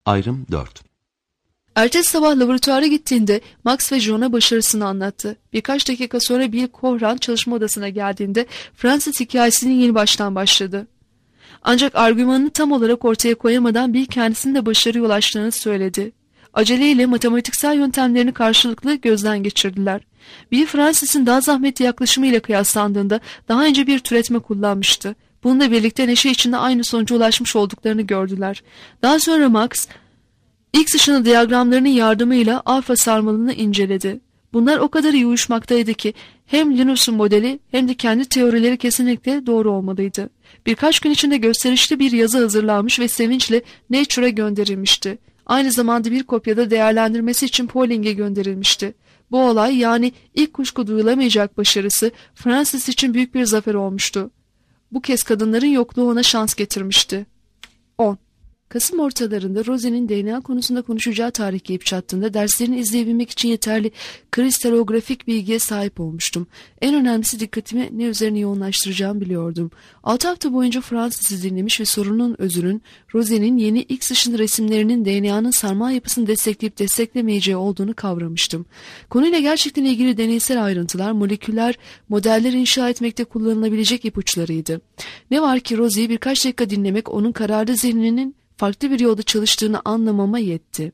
Ayrım 4. Ertesi sabah laboratuvara gittiğinde Max ve John'a başarısını anlattı. Birkaç dakika sonra Bill Cohran çalışma odasına geldiğinde Francis hikayesinin yeni baştan başladı. Ancak argümanını tam olarak ortaya koyamadan Bill kendisinin de başarıya ulaştığını söyledi. Aceleyle matematiksel yöntemlerini karşılıklı gözden geçirdiler. Bill Francis'in daha zahmetli yaklaşımıyla kıyaslandığında daha önce bir türetme kullanmıştı. Bununla birlikte neşe içinde aynı sonuca ulaşmış olduklarını gördüler. Daha sonra Max, X ışını diyagramlarının yardımıyla alfa sarmalını inceledi. Bunlar o kadar iyi uyuşmaktaydı ki hem Linus'un modeli hem de kendi teorileri kesinlikle doğru olmalıydı. Birkaç gün içinde gösterişli bir yazı hazırlanmış ve sevinçle Nature'a gönderilmişti. Aynı zamanda bir kopyada değerlendirmesi için Pauling'e gönderilmişti. Bu olay, yani ilk kuşku duyulamayacak başarısı, Francis için büyük bir zafer olmuştu. Bu kez kadınların yokluğu ona şans getirmişti. 10. Kasım ortalarında Rosie'nin DNA konusunda konuşacağı tarih gelip çattığında derslerini izleyebilmek için yeterli kristalografik bilgiye sahip olmuştum. En önemlisi dikkatimi ne üzerine yoğunlaştıracağımı biliyordum. 6 hafta boyunca Francis'i dinlemiş ve sorunun özünün Rosie'nin yeni X ışını resimlerinin DNA'nın sarmal yapısını destekleyip desteklemeyeceği olduğunu kavramıştım. Konuyla gerçekten ilgili deneysel ayrıntılar, moleküler modeller inşa etmekte kullanılabilecek ipuçlarıydı. Ne var ki Rosie'yi birkaç dakika dinlemek onun kararlı zihninin farklı bir yolda çalıştığını anlamama yetti.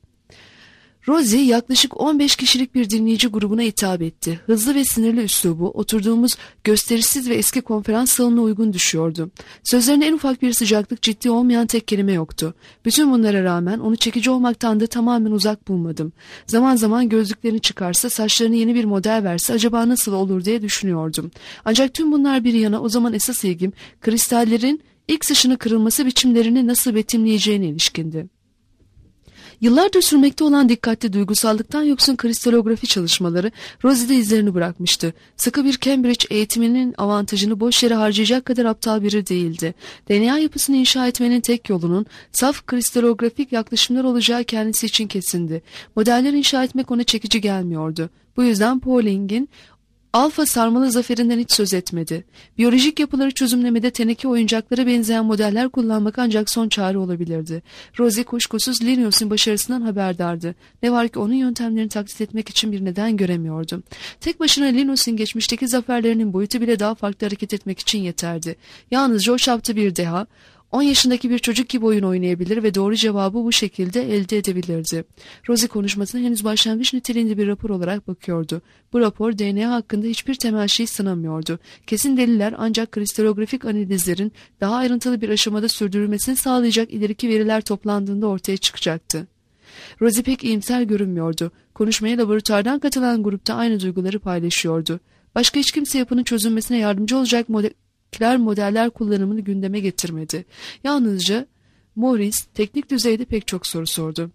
Rosie yaklaşık 15 kişilik bir dinleyici grubuna hitap etti. Hızlı ve sinirli üslubu oturduğumuz gösterişsiz ve eski konferans salonuna uygun düşüyordu. Sözlerinde en ufak bir sıcaklık, ciddi olmayan tek kelime yoktu. Bütün bunlara rağmen onu çekici olmaktan da tamamen uzak bulmadım. Zaman zaman gözlüklerini çıkarsa, saçlarını yeni bir model verse acaba nasıl olur diye düşünüyordum. Ancak tüm bunlar bir yana o zaman esas ilgim kristallerin X ışını kırılması biçimlerini nasıl betimleyeceğine ilişkindi. Yıllardır sürmekte olan dikkatli, duygusallıktan yoksun kristalografi çalışmaları Rosie'de izlerini bırakmıştı. Sıkı bir Cambridge eğitiminin avantajını boş yere harcayacak kadar aptal biri değildi. DNA yapısını inşa etmenin tek yolunun saf kristalografik yaklaşımlar olacağı kendisi için kesindi. Modeller inşa etmek ona çekici gelmiyordu. Bu yüzden Pauling'in alfa sarmalı zaferinden hiç söz etmedi. Biyolojik yapıları çözümlemede teneke oyuncaklara benzeyen modeller kullanmak ancak son çare olabilirdi. Rosie kuşkusuz Linus'un başarısından haberdardı. Ne var ki onun yöntemlerini taklit etmek için bir neden göremiyordu. Tek başına Linus'un geçmişteki zaferlerinin boyutu bile daha farklı hareket etmek için yeterdi. Yalnızca o çapta bir deha, 10 yaşındaki bir çocuk gibi oyun oynayabilir ve doğru cevabı bu şekilde elde edebilirdi. Rosie konuşmasına henüz başlangıç niteliğinde bir rapor olarak bakıyordu. Bu rapor DNA hakkında hiçbir temel şey sınamıyordu. Kesin deliller ancak kristalografik analizlerin daha ayrıntılı bir aşamada sürdürülmesini sağlayacak ileriki veriler toplandığında ortaya çıkacaktı. Rosie pek iyimser görünmüyordu. Konuşmaya laboratuvardan katılan grupta aynı duyguları paylaşıyordu. Başka hiç kimse yapının çözülmesine yardımcı olacak modeller kullanımını gündeme getirmedi. Yalnızca Morris teknik düzeyde pek çok soru sordu.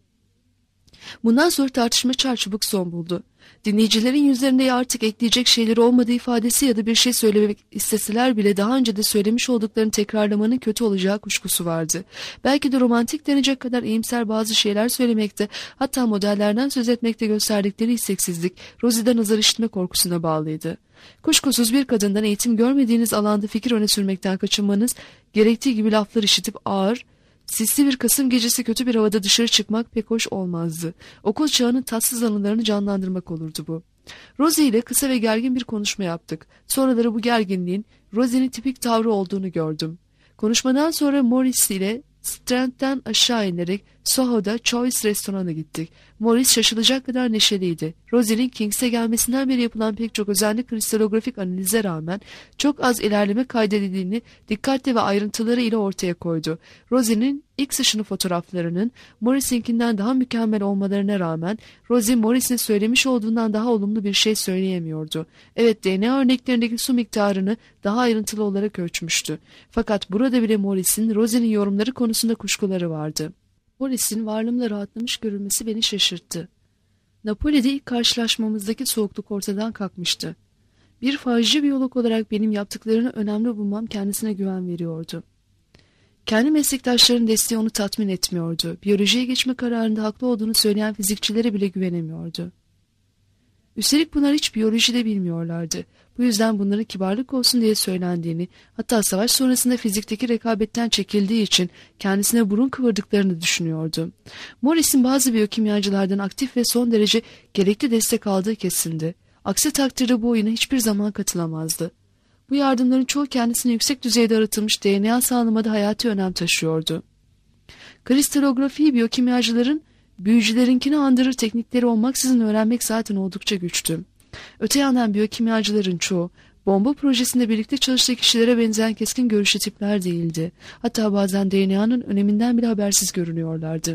Bundan sonra tartışma çarçabuk son buldu. Dinleyicilerin yüzlerinde artık ekleyecek şeyleri olmadığı ifadesi ya da bir şey söylemek isteseler bile daha önce de söylemiş olduklarını tekrarlamanın kötü olacağı kuşkusu vardı. Belki de romantik denecek kadar iyimser bazı şeyler söylemekte, hatta modellerden söz etmekte gösterdikleri isteksizlik Rosie'den azar işitme korkusuna bağlıydı. Kuşkusuz bir kadından eğitim görmediğiniz alanda fikir öne sürmekten kaçınmanız, gerektiği gibi laflar işitip ağır, sisli bir Kasım gecesi kötü bir havada dışarı çıkmak pek hoş olmazdı. Okul çağının tatsız anılarını canlandırmak olurdu bu. Rosie ile kısa ve gergin bir konuşma yaptık. Sonraları bu gerginliğin Rosie'nin tipik tavrı olduğunu gördüm. Konuşmadan sonra Morris ile Strand'den aşağı inerek Soho'da Choice restorana gittik. Morris şaşılacak kadar neşeliydi. Rosie'nin Kings'e gelmesinden beri yapılan pek çok özenli kristalografik analize rağmen çok az ilerleme kaydedildiğini dikkatli ve ayrıntıları ile ortaya koydu. Rosie'nin X ışını fotoğraflarının Morris'inkinden daha mükemmel olmalarına rağmen Rosie Morris'in söylemiş olduğundan daha olumlu bir şey söyleyemiyordu. Evet, DNA örneklerindeki su miktarını daha ayrıntılı olarak ölçmüştü. Fakat burada bile Morris'in Rosie'nin yorumları konusunda kuşkuları vardı. Morris'in varlığımla rahatlamış görülmesi beni şaşırttı. Napoli'de ilk karşılaşmamızdaki soğukluk ortadan kalkmıştı. Bir falcı biyolog olarak benim yaptıklarını önemli bulmam kendisine güven veriyordu. Kendi meslektaşlarının desteği onu tatmin etmiyordu. Biyolojiye geçme kararında haklı olduğunu söyleyen fizikçilere bile güvenemiyordu. Üstelik bunlar hiç biyoloji de bilmiyorlardı. Bu yüzden bunların kibarlık olsun diye söylendiğini, hatta savaş sonrasında fizikteki rekabetten çekildiği için kendisine burun kıvırdıklarını düşünüyordu. Morris'in bazı biyokimyacılardan aktif ve son derece gerekli destek aldığı kesindi. Aksi takdirde bu oyuna hiçbir zaman katılamazdı. Bu yardımların çoğu kendisine yüksek düzeyde aratılmış DNA sağlamada hayati önem taşıyordu. Kristalografiyi biyokimyacıların büyücülerinkini andırır teknikleri olmaksızın öğrenmek zaten oldukça güçtü. Öte yandan biyokimyacıların çoğu, bomba projesinde birlikte çalıştığı kişilere benzeyen keskin görüşlü tipler değildi. Hatta bazen DNA'nın öneminden bile habersiz görünüyorlardı.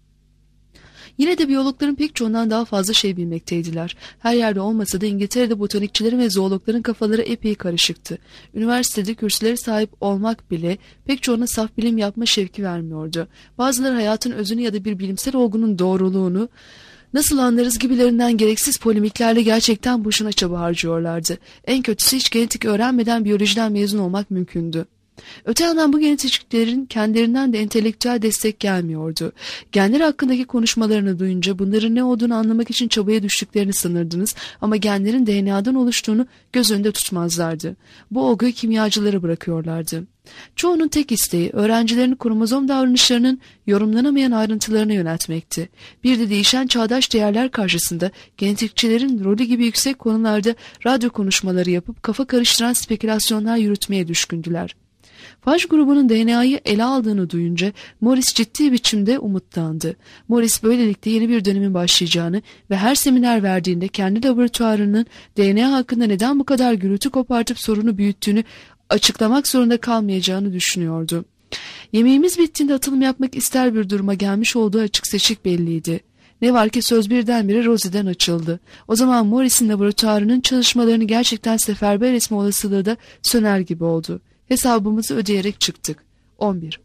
Yine de biyologların pek çoğundan daha fazla şey bilmekteydiler. Her yerde olmasa da İngiltere'de botanikçilerin ve zoologların kafaları epey karışıktı. Üniversitede kürsülere sahip olmak bile pek çoğuna saf bilim yapma şevki vermiyordu. Bazıları hayatın özünü ya da bir bilimsel olgunun doğruluğunu nasıl anlarız gibilerinden gereksiz polemiklerle gerçekten boşuna çaba harcıyorlardı. En kötüsü hiç genetik öğrenmeden biyolojiden mezun olmak mümkündü. Öte yandan bu genetikçilerin kendilerinden de entelektüel destek gelmiyordu. Genler hakkındaki konuşmalarını duyunca bunların ne olduğunu anlamak için çabaya düştüklerini sanırdınız ama genlerin DNA'dan oluştuğunu göz önünde tutmazlardı. Bu olguyu kimyacılara bırakıyorlardı. Çoğunun tek isteği öğrencilerini kromozom davranışlarının yorumlanamayan ayrıntılarına yöneltmekti. Bir de değişen çağdaş değerler karşısında genetikçilerin rolü gibi yüksek konularda radyo konuşmaları yapıp kafa karıştıran spekülasyonlar yürütmeye düşkündüler. Faj grubunun DNA'yı ele aldığını duyunca Morris ciddi biçimde umutlandı. Morris böylelikle yeni bir dönemin başlayacağını ve her seminer verdiğinde kendi laboratuvarının DNA hakkında neden bu kadar gürültü kopartıp sorunu büyüttüğünü açıklamak zorunda kalmayacağını düşünüyordu. Yemeğimiz bittiğinde atılım yapmak ister bir duruma gelmiş olduğu açık seçik belliydi. Ne var ki söz birdenbire Rosie'den açıldı. O zaman Morris'in laboratuvarının çalışmalarını gerçekten seferber etme olasılığı da söner gibi oldu. Hesabımızı ödeyerek çıktık. 11.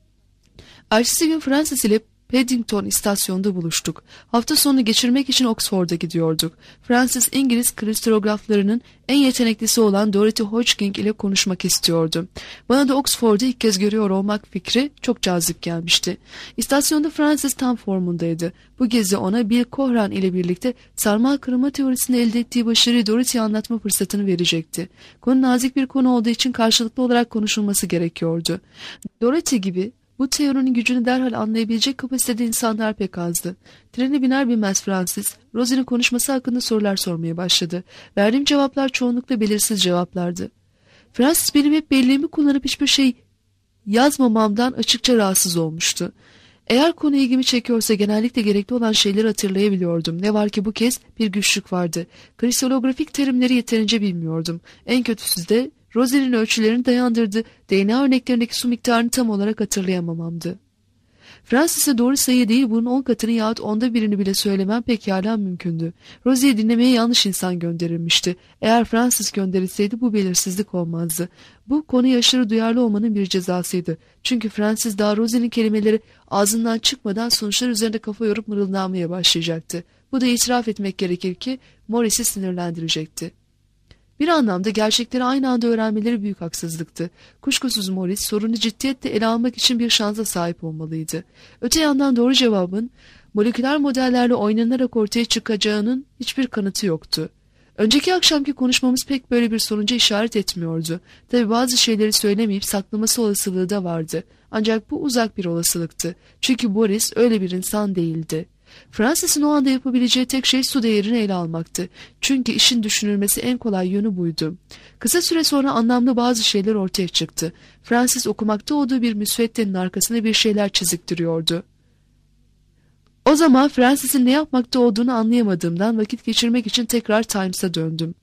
Ertesi gün Francis ile Paddington istasyonunda buluştuk. Hafta sonunu geçirmek için Oxford'a gidiyorduk. Francis İngiliz kristalograflarının en yeteneklisi olan Dorothy Hodgkin ile konuşmak istiyordu. Bana da Oxford'u ilk kez görüyor olmak fikri çok cazip gelmişti. İstasyonda Francis tam formundaydı. Bu gezi ona Bill Cochran ile birlikte sarmal kırılma teorisinde elde ettiği başarıyı Dorothy'ye anlatma fırsatını verecekti. Konu nazik bir konu olduğu için karşılıklı olarak konuşulması gerekiyordu. Dorothy gibi bu teorinin gücünü derhal anlayabilecek kapasitede insanlar pek azdı. Trene biner binmez Francis, Rosie'nin konuşması hakkında sorular sormaya başladı. Verdiğim cevaplar çoğunlukla belirsiz cevaplardı. Francis benim hep belleğimi kullanıp hiçbir şey yazmamamdan açıkça rahatsız olmuştu. Eğer konu ilgimi çekiyorsa genellikle gerekli olan şeyleri hatırlayabiliyordum. Ne var ki bu kez bir güçlük vardı. Kristalografik terimleri yeterince bilmiyordum. En kötüsü de Rosie'nin ölçülerini dayandırdı. DNA örneklerindeki su miktarını tam olarak hatırlayamamamdı. Francis'e doğru sayı değil bunun 10 katını yahut 10'da birini bile söylemem pekala mümkündü. Rosie'yi dinlemeye yanlış insan gönderilmişti. Eğer Francis gönderilseydi bu belirsizlik olmazdı. Bu konuya aşırı duyarlı olmanın bir cezasıydı. Çünkü Francis daha Rosie'nin kelimeleri ağzından çıkmadan sonuçlar üzerinde kafa yorup mırıldanmaya başlayacaktı. Bu da itiraf etmek gerekir ki Morris'i sinirlendirecekti. Bir anlamda gerçekleri aynı anda öğrenmeleri büyük haksızlıktı. Kuşkusuz Morris sorunu ciddiyetle ele almak için bir şansa sahip olmalıydı. Öte yandan doğru cevabın moleküler modellerle oynanarak ortaya çıkacağının hiçbir kanıtı yoktu. Önceki akşamki konuşmamız pek böyle bir sonuca işaret etmiyordu. Tabi bazı şeyleri söylemeyip saklaması olasılığı da vardı. Ancak bu uzak bir olasılıktı. Çünkü Morris öyle bir insan değildi. Francis'in o anda yapabileceği tek şey su değerini ele almaktı. Çünkü işin düşünülmesi en kolay yönü buydu. Kısa süre sonra anlamlı bazı şeyler ortaya çıktı. Francis okumakta olduğu bir müsveddenin arkasına bir şeyler çiziktiriyordu. O zaman Francis'in ne yapmakta olduğunu anlayamadığımdan vakit geçirmek için tekrar Times'a döndüm.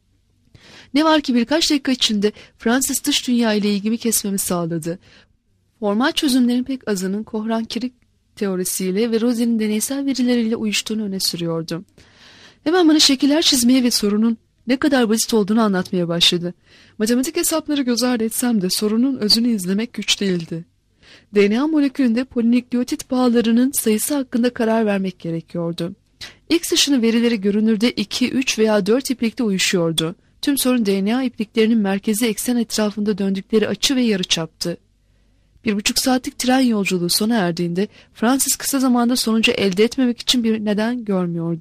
Ne var ki birkaç dakika içinde Francis dış dünya ile ilgimi kesmemi sağladı. Formal çözümlerin pek azının Cochran-Kirik teorisiyle ve Rosie'nin deneysel verileriyle uyuştuğunu öne sürüyordu. Hemen bana şekiller çizmeye ve sorunun ne kadar basit olduğunu anlatmaya başladı. Matematik hesapları göz ardı etsem de sorunun özünü izlemek güç değildi. DNA molekülünde polinükleotit bağlarının sayısı hakkında karar vermek gerekiyordu. X ışını verileri görünürde 2, 3 veya 4 iplikte uyuşuyordu. Tüm sorun DNA ipliklerinin merkezi eksen etrafında döndükleri açı ve yarıçaptı. 1,5 saatlik tren yolculuğu sona erdiğinde Francis kısa zamanda sonucu elde etmemek için bir neden görmüyordu.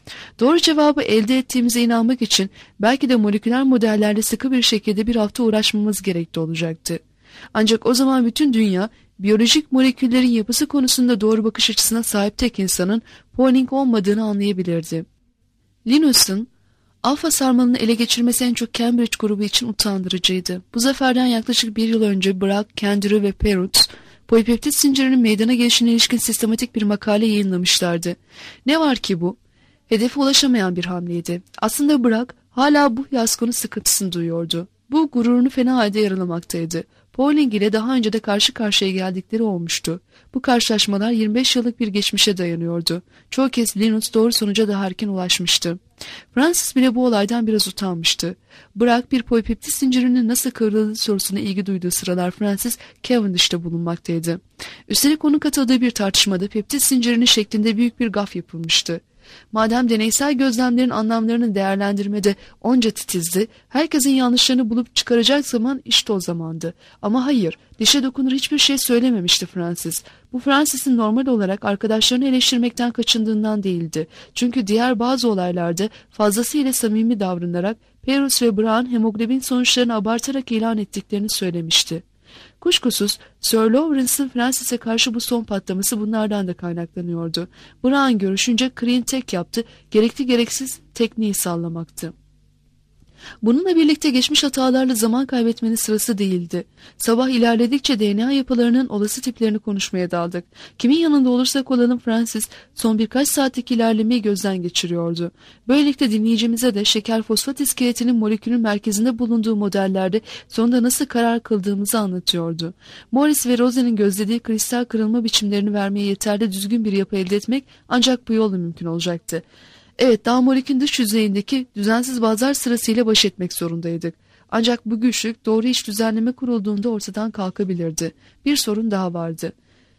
Doğru cevabı elde ettiğimize inanmak için belki de moleküler modellerle sıkı bir şekilde bir hafta uğraşmamız gerekli olacaktı. Ancak o zaman bütün dünya biyolojik moleküllerin yapısı konusunda doğru bakış açısına sahip tek insanın Pauling olmadığını anlayabilirdi. Linus'un alfa sarmalını ele geçirmesi en çok Cambridge grubu için utandırıcıydı. Bu zaferden yaklaşık bir yıl önce Bragg, Kendra ve Perutz, polipeptit zincirinin meydana gelişine ilişkin sistematik bir makale yayınlamışlardı. Ne var ki bu? Hedefe ulaşamayan bir hamleydi. Aslında Bragg hala bu fiyaskonu sıkıntısını duyuyordu. Bu gururunu fena halde yaralamaktaydı. Pauling ile daha önce de karşı karşıya geldikleri olmuştu. Bu karşılaşmalar 25 yıllık bir geçmişe dayanıyordu. Çoğu kez Linus doğru sonuca daha erken ulaşmıştı. Francis bile bu olaydan biraz utanmıştı. Bragg bir polipeptit zincirinin nasıl kırıldığı sorusuna ilgi duyduğu sıralar Francis Cavendish'te bulunmaktaydı. Üstelik onun katıldığı bir tartışmada peptit zincirinin şeklinde büyük bir gaf yapılmıştı. Madem deneysel gözlemlerin anlamlarını değerlendirmede onca titizdi, herkesin yanlışlarını bulup çıkaracak zaman işte o zamandı. Ama hayır, dişe dokunur hiçbir şey söylememişti Francis. Bu Francis'in normal olarak arkadaşlarını eleştirmekten kaçındığından değildi. Çünkü diğer bazı olaylarda fazlasıyla samimi davranarak Perus ve Brown hemoglobin sonuçlarını abartarak ilan ettiklerini söylemişti. Kuşkusuz Sir Lawrence'ın Francis'e karşı bu son patlaması bunlardan da kaynaklanıyordu. Brown görüşünce Crean tek yaptı, gerekli gereksiz tekniği sallamaktı. Bununla birlikte geçmiş hatalarla zaman kaybetmenin sırası değildi. Sabah ilerledikçe DNA yapılarının olası tiplerini konuşmaya daldık. Kimin yanında olursak olalım Francis son birkaç saatlik ilerlemeyi gözden geçiriyordu. Böylelikle dinleyicimize de şeker fosfat iskeletinin molekülün merkezinde bulunduğu modellerde sonunda nasıl karar kıldığımızı anlatıyordu. Morris ve Rose'nin gözlediği kristal kırılma biçimlerini vermeye yeterli düzgün bir yapı elde etmek ancak bu yolla mümkün olacaktı. Evet, daha molekülün dış yüzeyindeki düzensiz bazlar sırasıyla baş etmek zorundaydık. Ancak bu güçlük doğru iç düzenleme kurulduğunda ortadan kalkabilirdi. Bir sorun daha vardı.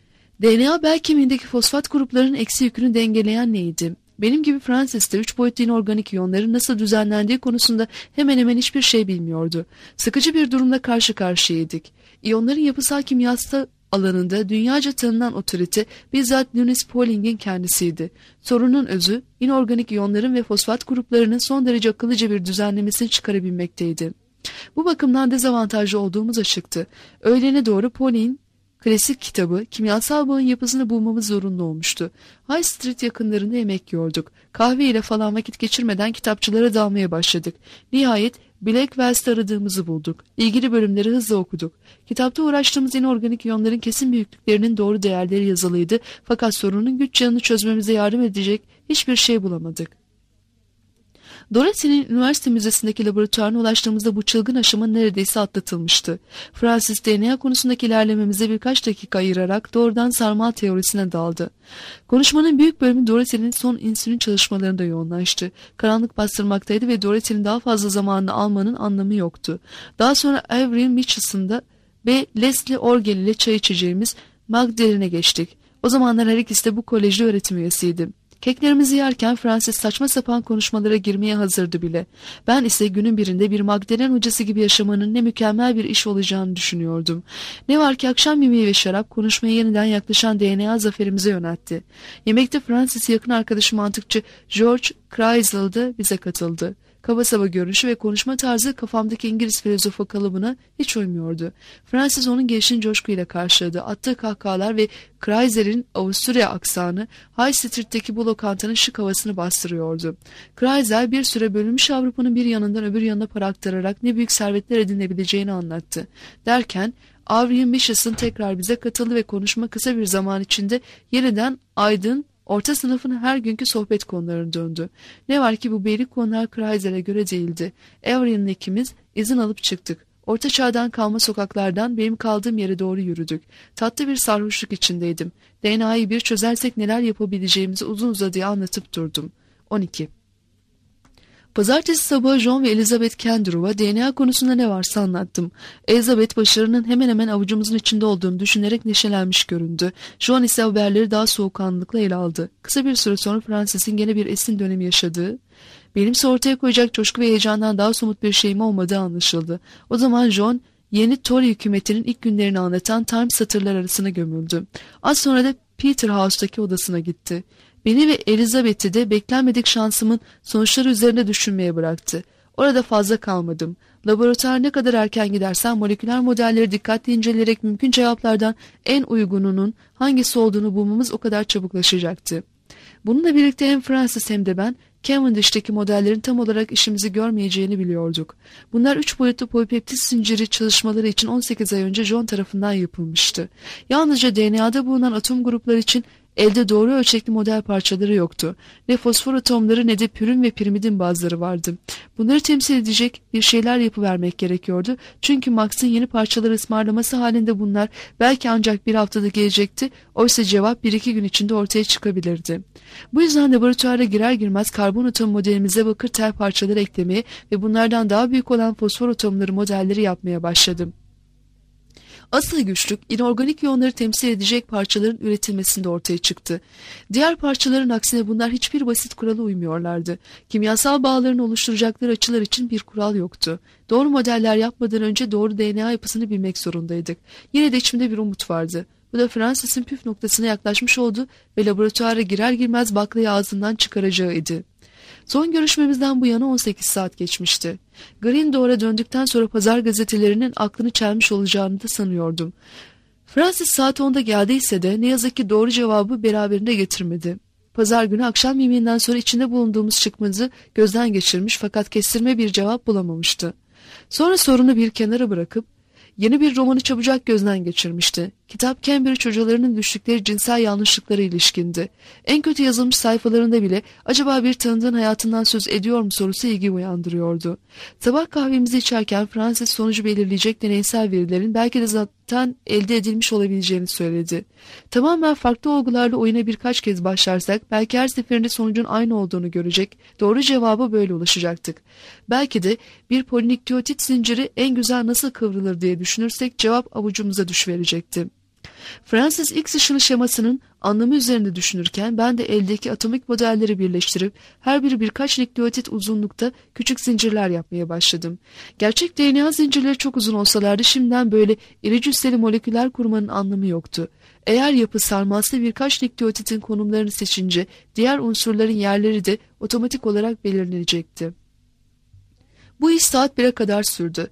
DNA bel kemiğindeki fosfat gruplarının eksi yükünü dengeleyen neydi? Benim gibi Francis de 3 boyutlu inorganik iyonların nasıl düzenlendiği konusunda hemen hemen hiçbir şey bilmiyordu. Sıkıcı bir durumla karşı karşıyaydık. İyonların yapısal kimyasal alanında dünyaca tanınan otorite bizzat Linus Pauling'in kendisiydi. Sorunun özü inorganik iyonların ve fosfat gruplarının son derece akıllıca bir düzenlemesini çıkarabilmekteydi. Bu bakımdan dezavantajlı olduğumuz açıktı. Öğlene doğru Pauling'in klasik kitabı kimyasal bağın yapısını bulmamız zorunlu olmuştu. High Street yakınlarında yemek yiyorduk. Kahve ile falan vakit geçirmeden kitapçılara dalmaya başladık. Nihayet Blackwells'te aradığımızı bulduk. İlgili bölümleri hızla okuduk. Kitapta uğraştığımız inorganik iyonların kesin büyüklüklerinin doğru değerleri yazılıydı fakat sorunun güç yanını çözmemize yardım edecek hiçbir şey bulamadık. Dorothy'nin üniversite müzesindeki laboratuvarına ulaştığımızda bu çılgın aşama neredeyse atlatılmıştı. Francis DNA konusundaki ilerlememize birkaç dakika ayırarak doğrudan sarmal teorisine daldı. Konuşmanın büyük bölümü Dorothy'nin son insülin çalışmalarında yoğunlaştı. Karanlık bastırmaktaydı ve Dorothy'nin daha fazla zamanını almanın anlamı yoktu. Daha sonra Avril Mitchell's'ında ve Leslie Orgel ile çay içeceğimiz Magdalen'e geçtik. O zamanlar her ikisi de bu kolejde öğretim üyesiydi. Keklerimizi yerken Francis saçma sapan konuşmalara girmeye hazırdı bile. Ben ise günün birinde bir Magdalen hocası gibi yaşamanın ne mükemmel bir iş olacağını düşünüyordum. Ne var ki akşam yemeği ve şarap konuşmaya yeniden yaklaşan DNA zaferimize yöneltti. Yemekte Francis'i yakın arkadaşı mantıkçı George Kreisel de bize katıldı. Kaba saba görünüşü ve konuşma tarzı kafamdaki İngiliz filozofu kalıbına hiç uymuyordu. Francis onun gelişini coşkuyla karşıladı. Attığı kahkahalar ve Kreiser'in Avusturya aksanı High Street'teki bu lokantanın şık havasını bastırıyordu. Kreiser bir süre bölünmüş Avrupa'nın bir yanından öbür yanına para aktararak ne büyük servetler edinebileceğini anlattı. Derken Avril Mitchellson tekrar bize katıldı ve konuşma kısa bir zaman içinde yeniden aydın, orta sınıfın her günkü sohbet konularına döndü. Ne var ki bu beylik konular Kreiser'e göre değildi. Avery'nin ikimiz izin alıp çıktık. Orta çağdan kalma sokaklardan benim kaldığım yere doğru yürüdük. Tatlı bir sarhoşluk içindeydim. DNA'yı bir çözersek neler yapabileceğimizi uzun uzadıya anlatıp durdum. 12. Pazartesi sabahı John ve Elizabeth Kendrew'a DNA konusunda ne varsa anlattım. Elizabeth başarının hemen hemen avucumuzun içinde olduğunu düşünerek neşelenmiş göründü. John ise haberleri daha soğukkanlılıkla ele aldı. Kısa bir süre sonra Francis'in gene bir esin dönemi yaşadığı, benimse ortaya koyacak coşku ve heyecandan daha somut bir şeyim olmadığı anlaşıldı. O zaman John, yeni Tory hükümetinin ilk günlerini anlatan Times satırlar arasına gömüldü. Az sonra da Peterhouse'daki odasına gitti. Beni ve Elizabeth'i de beklenmedik şansımın sonuçları üzerinde düşünmeye bıraktı. Orada fazla kalmadım. Laboratuvara ne kadar erken gidersem moleküler modelleri dikkatli inceleyerek mümkün cevaplardan en uygununun hangisi olduğunu bulmamız o kadar çabuklaşacaktı. Bununla birlikte hem Francis hem de ben Cavendish'teki modellerin tam olarak işimizi görmeyeceğini biliyorduk. Bunlar 3 boyutlu polipeptit zinciri çalışmaları için 18 ay önce John tarafından yapılmıştı. Yalnızca DNA'da bulunan atom grupları için elde doğru ölçekli model parçaları yoktu. Ne fosfor atomları ne de pürün ve pirimidin bazıları vardı. Bunları temsil edecek bir şeyler yapıvermek gerekiyordu. Çünkü Max'ın yeni parçaları ısmarlaması halinde bunlar belki ancak bir haftada gelecekti. Oysa cevap 1-2 gün içinde ortaya çıkabilirdi. Bu yüzden laboratuvara girer girmez karbon atom modelimize bakır tel parçaları eklemeye ve bunlardan daha büyük olan fosfor atomları modelleri yapmaya başladım. Asıl güçlük inorganik iyonları temsil edecek parçaların üretilmesinde ortaya çıktı. Diğer parçaların aksine bunlar hiçbir basit kurala uymuyorlardı. Kimyasal bağlarını oluşturacakları açılar için bir kural yoktu. Doğru modeller yapmadan önce doğru DNA yapısını bilmek zorundaydık. Yine de içimde bir umut vardı. Bu da Francis'in püf noktasına yaklaşmış oldu ve laboratuvara girer girmez baklayı ağzından çıkaracağıydı. Son görüşmemizden bu yana 18 saat geçmişti. Grindore'a döndükten sonra pazar gazetelerinin aklını çelmiş olacağını da sanıyordum. Francis saat 10'da geldiyse de ne yazık ki doğru cevabı beraberinde getirmedi. Pazar günü akşam yemeğinden sonra içinde bulunduğumuz çıkmazı gözden geçirmiş fakat kestirme bir cevap bulamamıştı. Sonra sorunu bir kenara bırakıp yeni bir romanı çabucak gözden geçirmişti. Kitap Cambridge hocalarının düştükleri cinsel yanlışlıklara ilişkindi. En kötü yazılmış sayfalarında bile acaba bir tanıdığın hayatından söz ediyor mu sorusu ilgi uyandırıyordu. Sabah kahvemizi içerken Francis sonucu belirleyecek deneysel verilerin belki de zaten elde edilmiş olabileceğini söyledi. Tamamen farklı olgularla oyuna birkaç kez başlarsak belki her seferinde sonucun aynı olduğunu görecek, doğru cevaba böyle ulaşacaktık. Belki de bir polinükleotit zinciri en güzel nasıl kıvrılır diye düşünürsek cevap avucumuza düşverecekti. Francis X ışını şemasının anlamı üzerinde düşünürken ben de eldeki atomik modelleri birleştirip her biri birkaç nükleotit uzunlukta küçük zincirler yapmaya başladım. Gerçek DNA zincirleri çok uzun olsalardı şimdiden böyle iri cüsseli moleküler kurmanın anlamı yoktu. Eğer yapı sarmalsı birkaç nükleotitin konumlarını seçince diğer unsurların yerleri de otomatik olarak belirlenecekti. Bu iş saat 1'e kadar sürdü.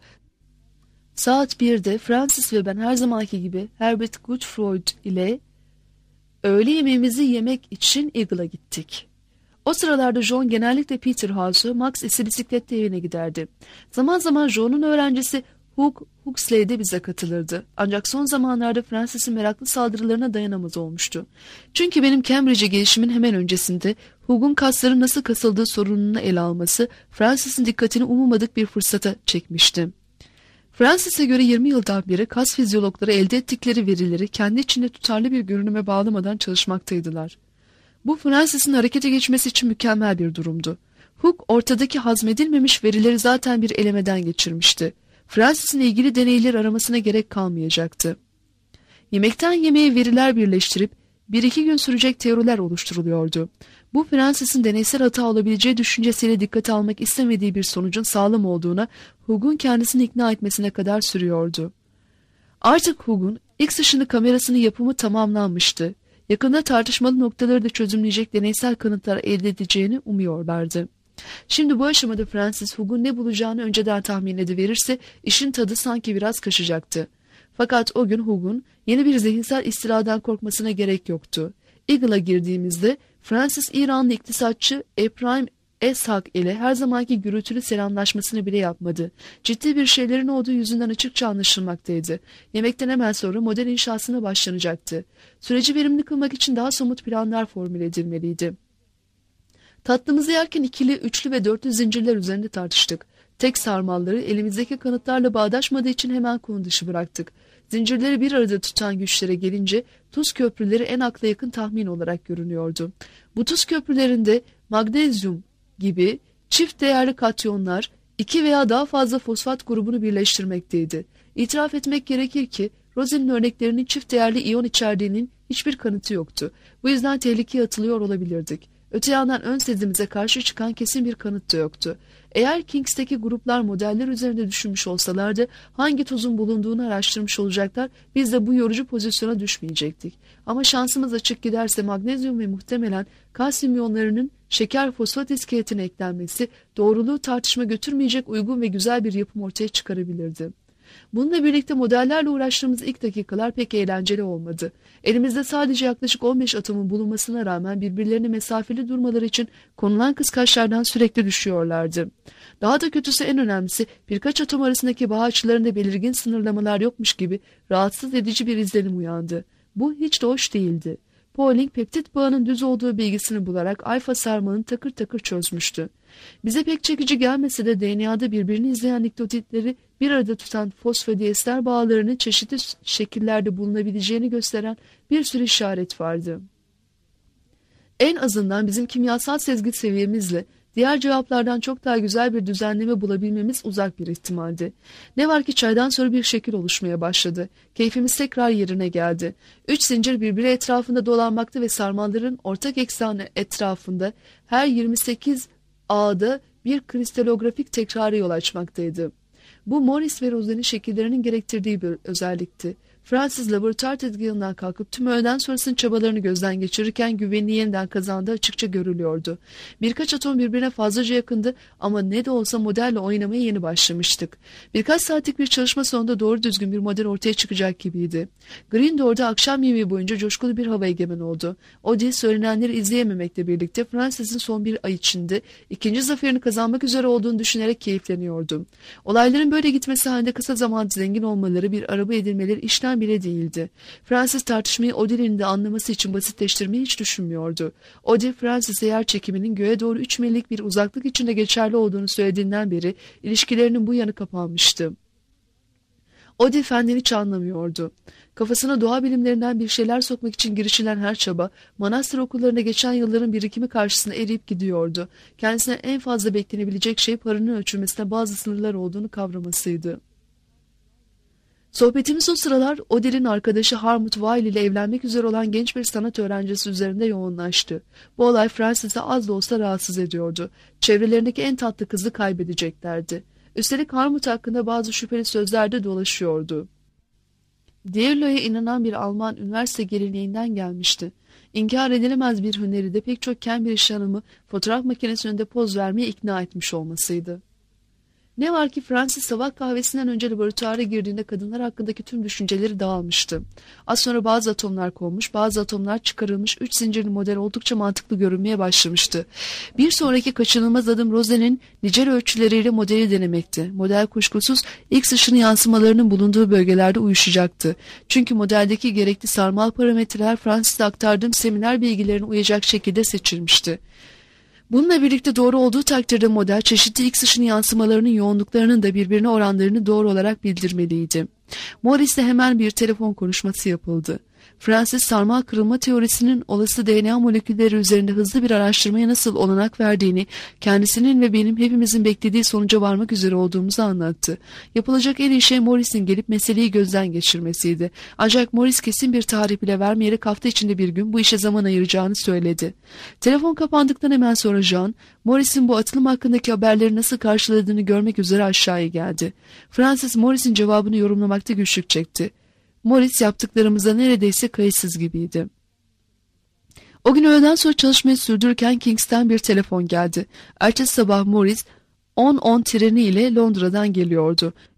Saat 1'de Francis ve ben her zamanki gibi Herbert Goodfried ile öğle yemeğimizi yemek için Eagle'a gittik. O sıralarda John genellikle Peterhouse'u, Max ise bisikletle evine giderdi. Zaman zaman John'un öğrencisi Hugh Huxley de bize katılırdı. Ancak son zamanlarda Francis'in meraklı saldırılarına dayanamaz olmuştu. Çünkü benim Cambridge'e gelişimin hemen öncesinde Hugh'un kasların nasıl kasıldığı sorununu ele alması Francis'in dikkatini umulmadık bir fırsata çekmişti. Francis'e göre 20 yıldan beri kas fizyologları elde ettikleri verileri kendi içinde tutarlı bir görünüme bağlamadan çalışmaktaydılar. Bu Francis'in harekete geçmesi için mükemmel bir durumdu. Hooke ortadaki hazmedilmemiş verileri zaten bir elemeden geçirmişti. Francis'in ilgili deneyler aramasına gerek kalmayacaktı. Yemekten yemeğe veriler birleştirip 1-2 gün sürecek teoriler oluşturuluyordu. Bu Francis'in deneysel hata olabileceği düşüncesiyle dikkate almak istemediği bir sonucun sağlam olduğuna Hooke'un kendisini ikna etmesine kadar sürüyordu. Artık Hooke'un X ışını kamerasının yapımı tamamlanmıştı. Yakında tartışmalı noktaları da çözümleyecek deneysel kanıtlar elde edeceğini umuyorlardı. Şimdi bu aşamada Francis Hooke'un ne bulacağını önceden tahmin ediverirse işin tadı sanki biraz kaçacaktı. Fakat o gün Hooke'un yeni bir zihinsel istiradan korkmasına gerek yoktu. Eagle'a girdiğimizde Francis İranlı iktisatçı Ephraim Eshak ile her zamanki gürültülü selamlaşmasını bile yapmadı. Ciddi bir şeylerin olduğu yüzünden açıkça anlaşılmaktaydı. Yemekten hemen sonra model inşasına başlanacaktı. Süreci verimli kılmak için daha somut planlar formüle edilmeliydi. Tatlımızı yerken ikili, üçlü ve dörtlü zincirler üzerinde tartıştık. Tek sarmalları elimizdeki kanıtlarla bağdaşmadığı için hemen konu dışı bıraktık. Zincirleri bir arada tutan güçlere gelince tuz köprüleri en akla yakın tahmin olarak görünüyordu. Bu tuz köprülerinde magnezyum gibi çift değerli katyonlar 2 veya daha fazla fosfat grubunu birleştirmekteydi. İtiraf etmek gerekir ki Rosen'in örneklerinin çift değerli iyon içerdiğinin hiçbir kanıtı yoktu. Bu yüzden tehlikeye atılıyor olabilirdik. Öte yandan ön sezimize karşı çıkan kesin bir kanıt da yoktu. Eğer Kings'teki gruplar modeller üzerinde düşünmüş olsalardı hangi tozun bulunduğunu araştırmış olacaklar, biz de bu yorucu pozisyona düşmeyecektik. Ama şansımız açık giderse magnezyum ve muhtemelen kalsiyum iyonlarının şeker fosfat iskeletine eklenmesi doğruluğu tartışma götürmeyecek uygun ve güzel bir yapım ortaya çıkarabilirdi. Bununla birlikte modellerle uğraştığımız ilk dakikalar pek eğlenceli olmadı. Elimizde sadece yaklaşık 15 atomun bulunmasına rağmen birbirlerine mesafeli durmaları için konulan kıskaçlardan sürekli düşüyorlardı. Daha da kötüsü, en önemlisi, birkaç atom arasındaki bağ açılarında belirgin sınırlamalar yokmuş gibi rahatsız edici bir izlenim uyandı. Bu hiç de hoş değildi. Pauling peptit bağının düz olduğu bilgisini bularak alfa sarmalını takır takır çözmüştü. Bize pek çekici gelmese de DNA'da birbirini izleyen nükleotitleri bir arada tutan fosfodiester bağlarının çeşitli şekillerde bulunabileceğini gösteren bir sürü işaret vardı. En azından bizim kimyasal sezgi seviyemizle diğer cevaplardan çok daha güzel bir düzenleme bulabilmemiz uzak bir ihtimaldi. Ne var ki çaydan sonra bir şekil oluşmaya başladı. Keyfimiz tekrar yerine geldi. 3 zincir birbiri etrafında dolanmakta ve sarmalların ortak eksenı etrafında her 28 ağda bir kristalografik tekrarı yol açmaktaydı. Bu Morris ve Rosen'in şekillerinin gerektirdiği bir özellikti. Francis laboratuvar tezgahından kalkıp tüm öğleden sonrasının çabalarını gözden geçirirken güvenini yeniden kazandığı açıkça görülüyordu. Birkaç atom birbirine fazlaca yakındı ama ne de olsa modelle oynamaya yeni başlamıştık. Birkaç saatlik bir çalışma sonunda doğru düzgün bir model ortaya çıkacak gibiydi. Grindore'da akşam yemeği boyunca coşkulu bir hava egemen oldu. Odin söylenenleri izleyememekle birlikte Francis'in son bir ay içinde ikinci zaferini kazanmak üzere olduğunu düşünerek keyifleniyordu. Olayların böyle gitmesi halinde kısa zamanda zengin olmaları, bir araba edinmeleri işten bile değildi. Francis tartışmayı Odin'in de anlaması için basitleştirmeyi hiç düşünmüyordu. Odin, Francis'e yer çekiminin göğe doğru 3 millik bir uzaklık içinde geçerli olduğunu söylediğinden beri ilişkilerinin bu yanı kapanmıştı. Odin fenden hiç anlamıyordu. Kafasına doğa bilimlerinden bir şeyler sokmak için girişilen her çaba, manastır okullarında geçen yılların birikimi karşısında eriyip gidiyordu. Kendisine en fazla beklenebilecek şey paranın ölçülmesine bazı sınırlar olduğunu kavramasıydı. Sohbetimiz o sıralar Odil'in arkadaşı Harmut Weil ile evlenmek üzere olan genç bir sanat öğrencisi üzerinde yoğunlaştı. Bu olay Francis'i az da olsa rahatsız ediyordu. Çevrelerindeki en tatlı kızı kaybedeceklerdi. Üstelik Harmut hakkında bazı şüpheli sözler de dolaşıyordu. Dierlo'ya inanan bir Alman üniversite geleneğinden gelmişti. İnkar edilemez bir hüneri de pek çok Cambridge hanımı fotoğraf makinesi önünde poz vermeye ikna etmiş olmasıydı. Ne var ki Francis sabah kahvesinden önce laboratuvara girdiğinde kadınlar hakkındaki tüm düşünceleri dağılmıştı. Az sonra bazı atomlar konmuş, bazı atomlar çıkarılmış, 3 zincirli model oldukça mantıklı görünmeye başlamıştı. Bir sonraki kaçınılmaz adım Rosen'in nicel ölçüleriyle modeli denemekti. Model kuşkusuz X ışını yansımalarının bulunduğu bölgelerde uyuşacaktı. Çünkü modeldeki gerekli sarmal parametreler Francis'e aktardığım seminer bilgilerine uyacak şekilde seçilmişti. Bununla birlikte doğru olduğu takdirde model çeşitli X ışını yansımalarının yoğunluklarının da birbirine oranlarını doğru olarak bildirmeliydi. Morris'le hemen bir telefon konuşması yapıldı. Francis, sarmal kırılma teorisinin olası DNA molekülleri üzerinde hızlı bir araştırmaya nasıl olanak verdiğini, kendisinin ve benim hepimizin beklediği sonuca varmak üzere olduğumuzu anlattı. Yapılacak en iyi şey Morris'in gelip meseleyi gözden geçirmesiydi. Ancak Morris kesin bir tarih bile vermeyerek hafta içinde bir gün bu işe zaman ayıracağını söyledi. Telefon kapandıktan hemen sonra Jean, Morris'in bu atılım hakkındaki haberleri nasıl karşıladığını görmek üzere aşağıya geldi. Francis, Morris'in cevabını yorumlamakta güçlük çekti. Morris yaptıklarımıza neredeyse kayıtsız gibiydi. O gün öğleden sonra çalışmayı sürdürürken Kings'ten bir telefon geldi. Ertesi sabah Morris 10:10 treni ile Londra'dan geliyordu.